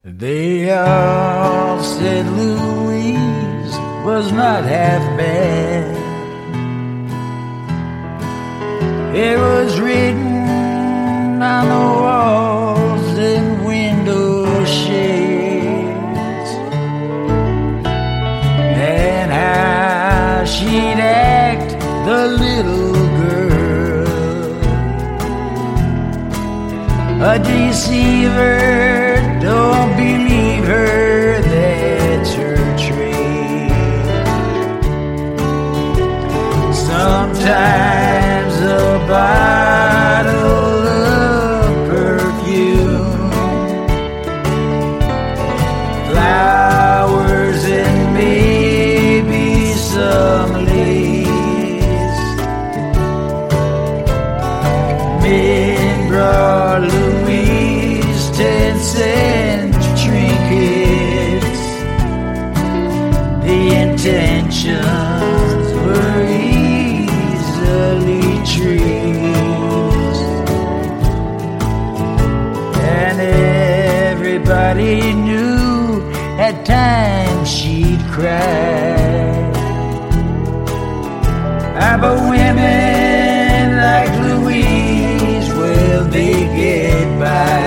They all said Louise was not half bad. It was written on the walls and window shades, and how she'd act the little girl, a deceiver. Don't believe her, that's her trade. Sometimes a bottle of perfume, flowers and maybe some lace. Men brought Louise 10-cent trinkets. The intentions were easily traced, and everybody knew at times she'd cry. But women like Louise, well, they get by.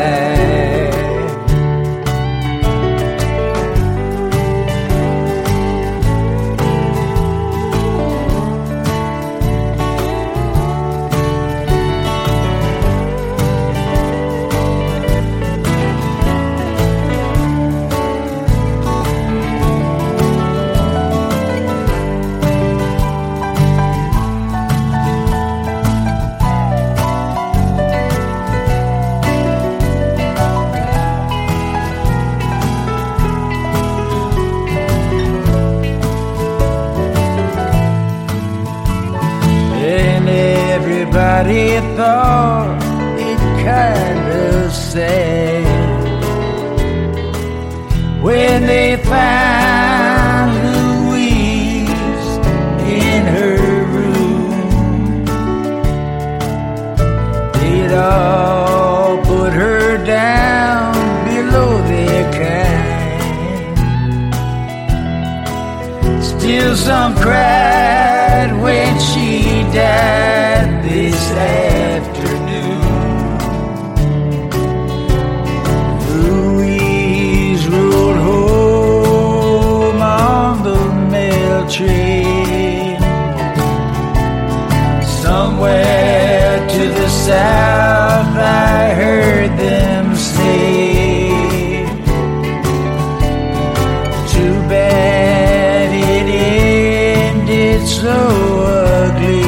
Everybody thought it kind of sad when they found Louise in her room. They'd all put her down below their kind. Still some cried when she died this afternoon. Louise rode home on the mail train, somewhere to the south I heard them say. Too bad it ended so ugly.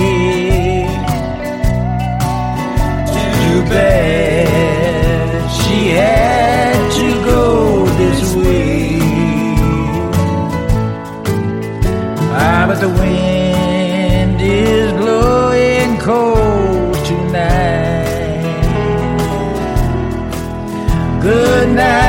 Too bad she had to go this way. But the wind is blowing cold tonight. Good night.